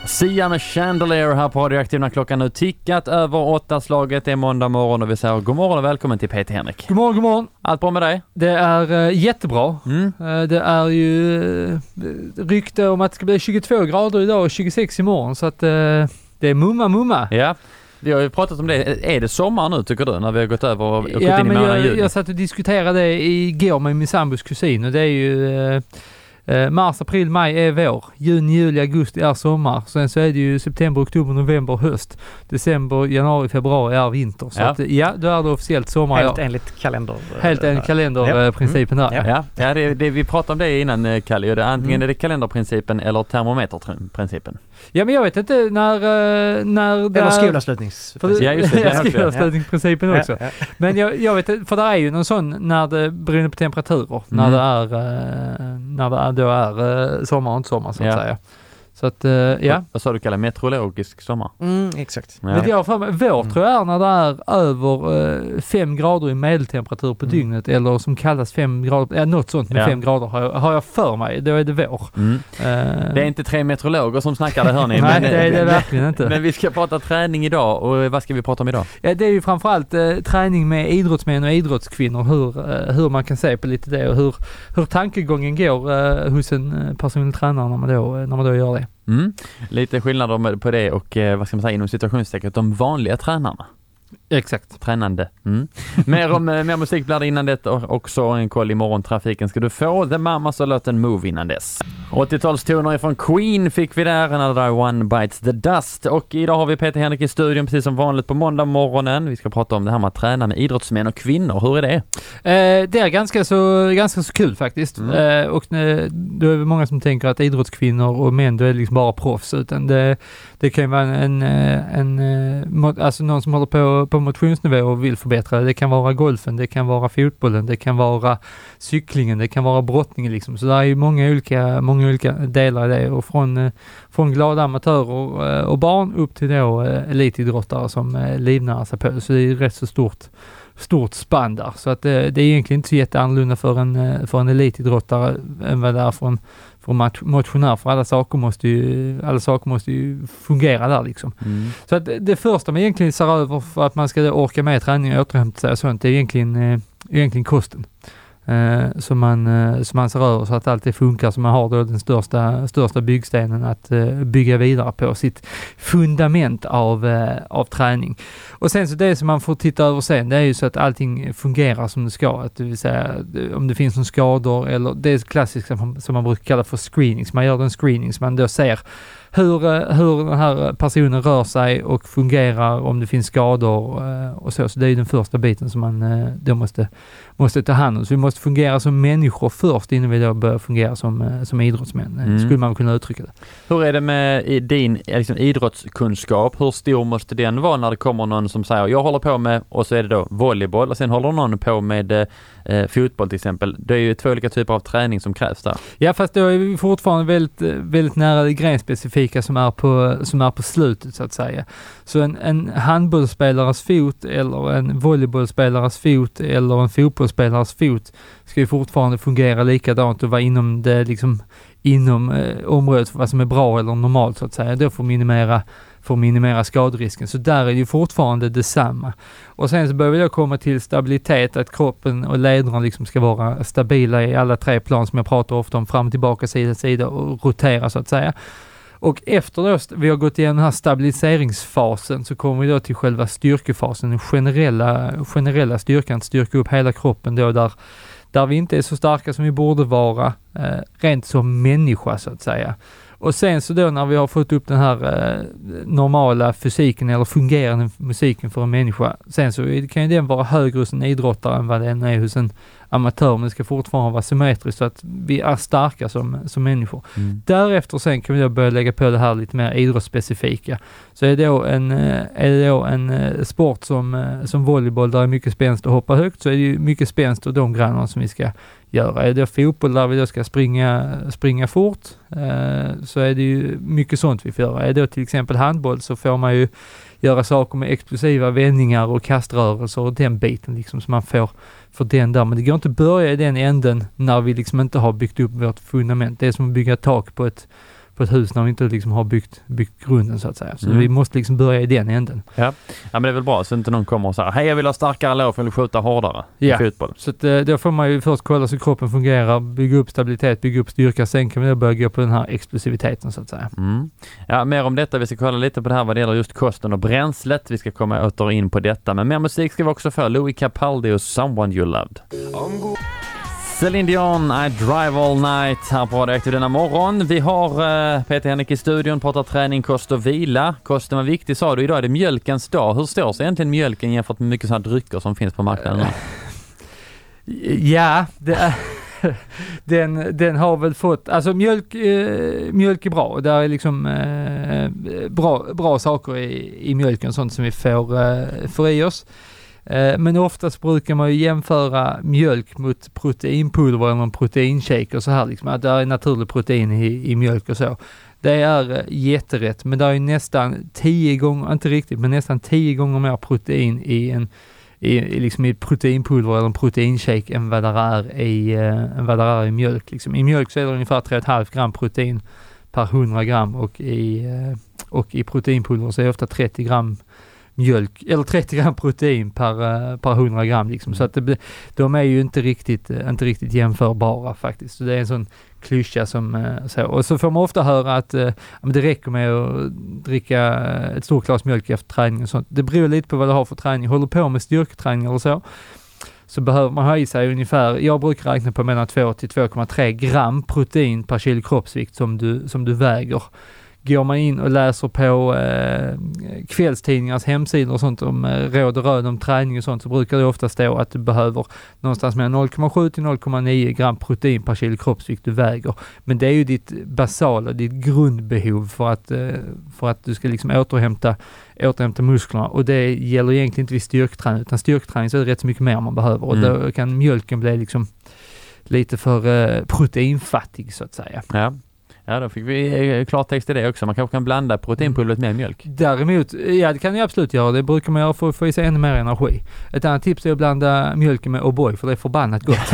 Sia med Chandelier här på Radioaktiv när klockan nu tickat över 8-slaget. Det är måndag morgon och vi säger god morgon och välkommen till Peter Henrik. God morgon, god morgon. Allt bra med dig? Det är jättebra. Det är ju rykte om att det ska bli 22 grader idag och 26 imorgon så att det är mumma. Ja. Vi har ju pratat om det. Är det sommar nu tycker du när vi har gått över och gått in i månaden juli? Jag satt och diskuterade det igår med min sambos kusin och det är ju mars, april, maj är vår. Juni, juli, augusti är sommar. Sen så är det ju september, oktober, november, höst. December, januari, februari är vinter. Så att, då är det officiellt sommar. Helt enligt kalender. Helt enligt kalenderprincipen där. Ja, vi pratade om det innan, Kalle. Antingen är det kalenderprincipen eller termometerprincipen. Ja, men jag vet inte när det eller skolavslutningsprincipen. Ja, just det. Skolavslutningsprincipen också. Ja. Men jag vet inte, för det är ju någon sån när det beror på temperaturer. När det är sommar och inte sommar så att säga. Så att, Vad sa du kallar meteorologisk sommar? Exakt. Ja. Men jag tror jag är när det är över 5 grader i medeltemperatur på dygnet eller som kallas 5 grader, något sånt med 5 grader har jag för mig. Då är det vår. Det är inte 3 meteorologer som snackar det, hör ni. Nej, det är det verkligen inte. Men vi ska prata träning idag och vad ska vi prata om idag? Ja, det är ju framförallt träning med idrottsmän och idrottskvinnor. Hur man kan se på lite det och hur tankegången går hos en personlig tränare när man då gör det. Lite skillnader på det och vad ska man säga inom situationstecken de vanliga tränarna. Exakt. Tränande. Mer musik blir det innan det och också en koll i morgontrafiken ska du få. The Mamas och låten Move innan dess. 80-talstoner från Queen fick vi där. Another One Bites the Dust. Och idag har vi Peter Henrik i studion precis som vanligt på måndag morgonen. Vi ska prata om det här med att träna med idrottsmän och kvinnor. Hur är det? Det är ganska så kul faktiskt. Och då är det många som tänker att idrottskvinnor och män då är liksom bara proffs. Utan det kan ju vara alltså någon som håller på motionsnivå och vill förbättra. Det kan vara golfen, det kan vara fotbollen, det kan vara cyklingen, det kan vara brottningen liksom. Så det är ju många olika delar i det och från glada amatörer och barn upp till då elitidrottare som livnär sig på. Så det är rätt så stort spann där. Så att det är egentligen inte så jätteannorlunda för en elitidrottare än vad det är för motionär, för alla saker måste ju fungera där liksom. Så att det första man egentligen ser över för att man ska orka med träning och återhämta sig och sånt, det är egentligen kosten. Som man ser över så att allt det funkar, så man har då den största byggstenen att bygga vidare på sitt fundament av träning. Och sen så det som man får titta över sen, det är ju så att allting fungerar som det ska, att det vill säga om det finns någon skador eller det är klassiskt som man brukar kalla för screening. Så man gör en screening så man då ser hur den här personen rör sig och fungerar, om det finns skador och så. Så det är ju den första biten som man då måste ta hand om. Så vi måste fungera som människor först innan vi då börjar fungera som idrottsmän. Skulle man kunna uttrycka det. Hur är det med din idrottskunskap? Hur stor måste den vara när det kommer någon som säger jag håller på med, och så är det då volleyboll och sen håller någon på med fotboll till exempel. Det är ju 2 olika typer av träning som krävs där. Ja, fast då är vi fortfarande väldigt nära det grenspecifika som är på slutet så att säga. Så en handbollsspelares fot eller en volleybollspelares fot eller en fotbollsspelares fot ska ju fortfarande fungera likadant och vara inom det liksom inom området för vad som är bra eller normalt så att säga. Då får minimera skaderisken. Så där är det ju fortfarande detsamma. Och sen så börjar vi då komma till stabilitet, att kroppen och lederna liksom ska vara stabila i alla 3 plan som jag pratar ofta om, fram, tillbaka, sida och rotera så att säga. Och efter då vi har gått igenom den här stabiliseringsfasen så kommer vi då till själva styrkefasen, den generella styrkan, att styrka upp hela kroppen då där vi inte är så starka som vi borde vara rent som människa så att säga. Och sen så då när vi har fått upp den här normala fysiken eller fungerande musiken för en människa, sen så kan ju den vara högre hos en idrottare än vad den är hos en amatör, men det ska fortfarande vara symmetriskt så att vi är starka som människor. Därefter sen kan vi då börja lägga på det här lite mer idrottsspecifika. Så är det då en sport som volleyboll där är mycket spänst och hoppa högt, så är det ju mycket spänst och de grejerna som vi ska göra. Är det fotboll där vi då ska springa fort, så är det ju mycket sånt vi får göra. Är det till exempel handboll så får man ju göra saker med explosiva vändningar och kaströrelser och den biten liksom som man får för den där. Men det går inte att börja i den änden när vi liksom inte har byggt upp vårt fundament. Det är som att bygga tak på ett hus när vi inte liksom har byggt grunden så att säga. Så vi måste liksom börja i den änden. Ja, men det är väl bra så inte någon kommer och säger hej jag vill ha starkare lår för att skjuta hårdare i fotboll. Så att, då får man ju först kolla så kroppen fungerar, bygga upp stabilitet, bygga upp styrka, sen kan vi börja gå på den här explosiviteten så att säga. Ja, mer om detta. Vi ska kolla lite på det här vad det gäller just kosten och bränslet. Vi ska komma åter in på detta. Men mer musik ska vi också få. Louis Capaldi och Someone You Loved. Celine Dion, I Drive All Night här på Radio Aktiv denna morgon. Vi har Peter Henrik i studion, pratar träning, kost och vila. Kosten var viktig sa du, idag är det mjölkens dag. Hur står sig egentligen mjölken jämfört med mycket sådana drycker som finns på marknaden? Ja, det är... Den har väl fått, alltså mjölk är bra. Det är liksom bra saker i mjölken, sånt som vi får i oss. Men oftast brukar man ju jämföra mjölk mot proteinpulver eller en proteinshake och så här liksom, att det är naturlig protein i mjölk och så. Det är jätterätt, men det är ju nästan 10 gånger, inte riktigt, men nästan 10 gånger mer protein i ett proteinpulver eller en proteinshake än vad det är i mjölk. Liksom. I mjölk så är det ungefär 3,5 gram protein per 100 gram och i proteinpulver så är det ofta 30 gram mjölk eller 30 gram protein per 100 gram liksom. Så att de är ju inte riktigt jämförbara faktiskt. Så det är en sån klyscha som så. Och så får man ofta höra att det räcker med att dricka ett stort glas mjölk efter träning och sånt. Det beror lite på vad du har för träning. Håller på med styrketräning eller så behöver man ha i sig ungefär, jag brukar räkna på mellan 2 till 2,3 gram protein per kilo kroppsvikt som du väger. Går man in och läser på kvällstidningars hemsidor och sånt om råd och röd om träning och sånt, så brukar det ofta stå att du behöver någonstans mellan 0,7 till 0,9 gram protein per kilo kroppsvikt du väger. Men det är ju ditt basala, ditt grundbehov för att du ska liksom återhämta musklerna, och det gäller egentligen inte vid styrketräning, utan styrketräning så är det rätt så mycket mer man behöver och då kan mjölken bli liksom lite för proteinfattig så att säga. Ja, då fick vi klartext i det också. Man kanske kan blanda proteinpulvret med mjölk. Däremot, ja det kan jag absolut göra. Det brukar man göra för att få i sig ännu mer energi. Ett annat tips är att blanda mjölken med O'boy, för det är förbannat gott.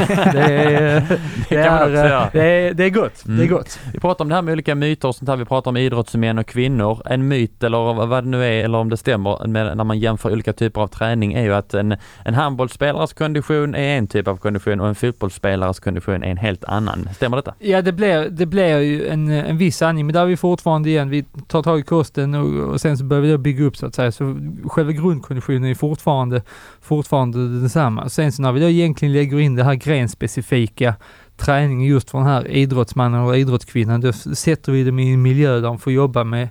Det är gott. Det är gott. Vi pratar om det här med olika myter och sånt här. Vi pratar om idrottsmän och kvinnor. En myt, eller vad det nu är, eller om det stämmer, när man jämför olika typer av träning, är ju att en handbollsspelares kondition är en typ av kondition och en fotbollsspelares kondition är en helt annan. Stämmer detta? Ja, det blir ju en viss sanning, men där är vi fortfarande igen. Vi tar tag i kosten och sen så börjar vi bygga upp så att säga. Så själva grundkonditionen är fortfarande detsamma. Sen så när vi då egentligen lägger in det här grenspecifika träningen just för den här idrottsmannen och idrottskvinnan, då sätter vi dem i en miljö där de får jobba med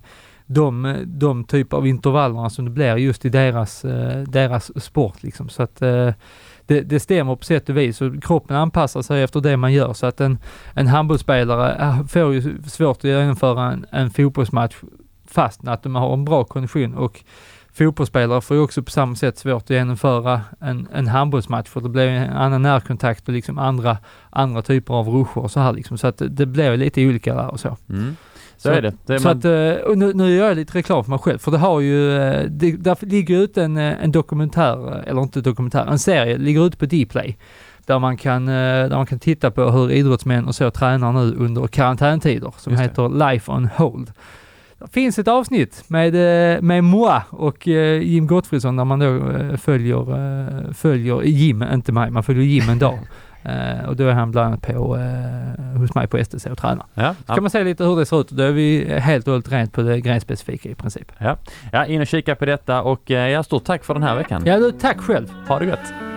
de typer av intervallerna som det blir just i deras sport liksom. Så att det stämmer på sätt och vis, så kroppen anpassar sig efter det man gör, så att en handbollsspelare får ju svårt att genomföra en fotbollsmatch fast att de har en bra kondition, och fotbollsspelare får ju också på samma sätt svårt att genomföra en handbollsmatch, för det blir en annan närkontakt och liksom andra typer av ruscher och så här liksom, så att det blir lite olika där och så. Så är det. Så att, och nu gör jag lite reklam för mig själv, för det har ju, där ligger ut en dokumentär, eller inte dokumentär, en serie, ligger ut på Dplay, där man kan titta på hur idrottsmän och så tränar nu under karantäntider, som heter Life on Hold. Det finns ett avsnitt med Moa och Jim Gottfridsson där man då följer Jim, inte mig, man följer Jim en dag. Och då är han bland annat hos mig på STC och tränar. Så kan man se lite hur det ser ut. Då är vi helt och hållet rent på det grenspecifika i princip. Ja, in och kika på detta, och stort tack för den här veckan. Ja, tack själv. Ha det gott.